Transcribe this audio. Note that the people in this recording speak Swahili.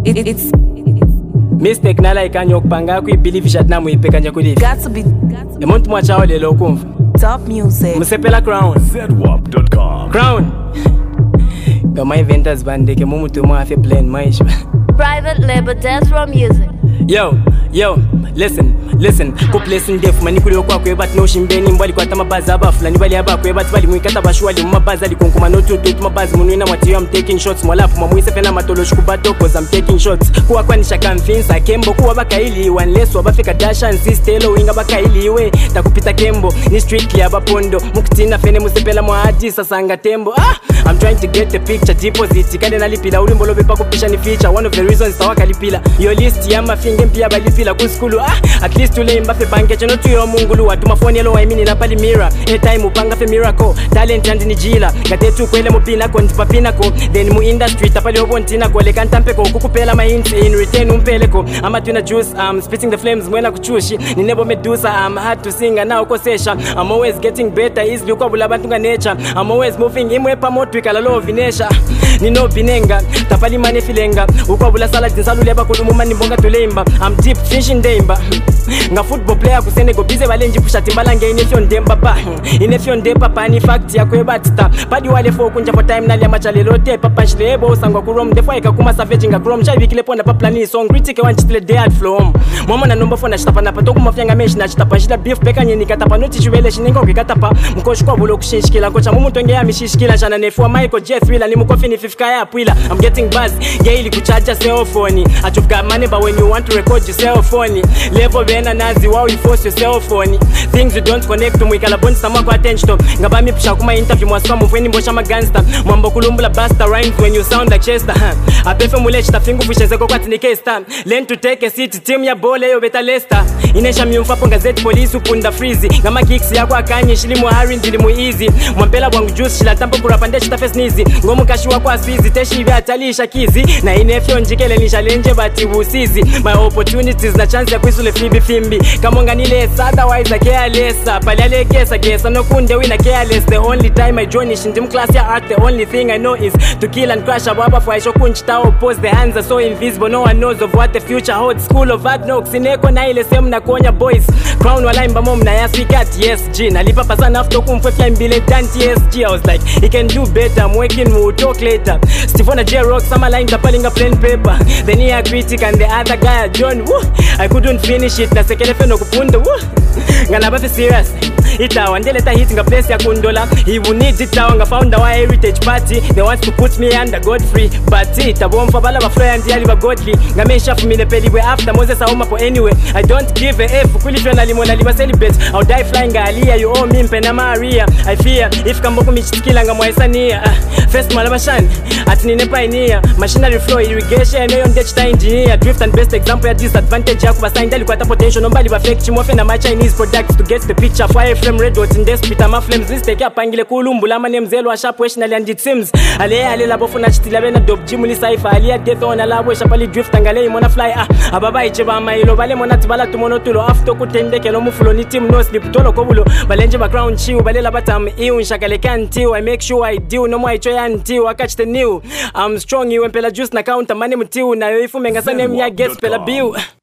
It's mistake nala ikanya okupanga kuibelieve jatna muipekanya kulive got to be emuntu mwachao lelo kumva top music. musepela crown zedwap.com. crown kama inventors bandeke mumutu mwafe plan maisha Private label Death Row Music. yo listen kup listen def manikuli okwakwe but no shimbeni mbali kwata mabazi abafulani bali abakwe but bali mwikata bashwali mumabazi alikonkuma no to do mabazi munwina mwatiyo I'm taking shots mwalapu mwamwise fena matoloshi kubato cause I'm taking shots kuwa kwanisha convince kembo kuwa bakaili unless wabafika dasha and sistelo winga bakaili we takupita kembo ni strictly abapondo mukutina fene musepela mwaadi sasanga tembo I'm trying to get the picture deposit kande nalipila ulimbo lobe pakupisha ni feature one of the reasons tawaka lipila yo list ya mafinge mpia balipila kuskulu at least ule mbafe banke chano tuyo mungulu watu mafoni yalo waimini na pali mira time upanga fe miracle talent and ni jila gatetu kwele mubina ko ntipapina ko then mu industry tapali obontina ko le kantampe ko kukupela ma hints in return umpele ko ama tuna juice spitting the flames mwena kuchushi ni nebo medusa I'm hard to sing and now kosesha I'm always getting better easily kwa bula bantu nga nature I'm always moving imwe pa moto ikala lo vinesha nino binenga tapali mane filenga ukwa bula salad nsalule bakulumu mani mbonga tulemba I'm deep fishing demba nga football player kusene go bize balenji pusha timbalange inefyon demba ba inefyon de papa ni fact ya kwebatita padi wale fo kunja for time nali amachalelo te papa shlebo sangwa ku rom defo ikakuma savage nga chrome chai bikile ponda pa plani song critique wanchitile de at flow mama na nomba fona chitapa na pato kumafyanga mesh na chitapa shida beef beka nyeni katapa noti chwele shinengo kikatapa mkoshi kwa bulo kushinshikila kocha mumuntu nge ya mishishikila chana nefua Michael J Thriller ni mukofi ni 50k ya pwila I'm getting buzz gaili kuchaja cell phone you've got money but when you want to record your cell phone level bena nazi wow you force your cell phone things you don't connect to mwikala bonds sama kwa attention ngabami pisha kuma interview mwasamu fweni mbosha magangster mwambo kulumbula basta rhymes when you sound like Chester apefe mule chita fingu fushenze kwa kwati nikesta learn to take a seat team ya bole yo beta Leicester inesha miumfapo gazeti police upunda freeze ngama kicks yako akanye shilimu hari ndili mu easy mwampela bwangu juice shila tampo kurapande chita face nizi ngomu kashi wako asizi teshi ibe atalisha kizi na inefyo njikele nisha lenje bati usizi my opportunities na chance ya kuisule fimbi kamonga nile otherwise I careless pali alekesa gesa no kunde wina careless the only time I join is in gym class ya art the only thing I know is to kill and crash ababa for I show kunchita oppose the hands are so invisible no one knows of what the future holds school of hard knocks ineko na ile same na konya boys crown wala imba na ya sweet yes G nalipa pasana after kumfefya mbile dance yes G I was like he can do better I'm working we'll talk later Stefona J Rock some line tapalinga plain paper then he a critic and the other guy John woo I couldn't finish it na sekele feno kupunda woo ngana bafe serious itawa ndeleta hit nga place ya kundola he will need it tawa nga founder wa heritage party they want to put me under Godfrey but it abomfa bala ba friend yali ba godly nga mesha fumile peliwe after Moses aoma po anyway I don't give a f kulishwa na limona liba celebrate I'll die flying alia you owe me mpena Maria I fear if kamboko michitikila nga mwaisania first malabashan at nine pioneer machinery flow irrigation no yon data engineer drift and best example ya disadvantage ya kubasainda likwata potential nombali ba fake chimofe na my Chinese products to get the picture fire frame red dot in this Peter ma flames list take apangile kulumbula mane mzelo wa sharp national and it seems ale labo funa chitila bena dope jimuli saifa ali death on labo shapali drift angale mona fly ababa icheba mailo bale mona tibala tumono tulo after kutendeke lo mufulo ni team no sleep tolo kobulo balenje background chiu balela batam iu nshakale kanti I make sure I do no more ichoya nti wakach the new I'm strong you empela juice na counter mane mtiu na yo ifumenga sane mya gets pela biu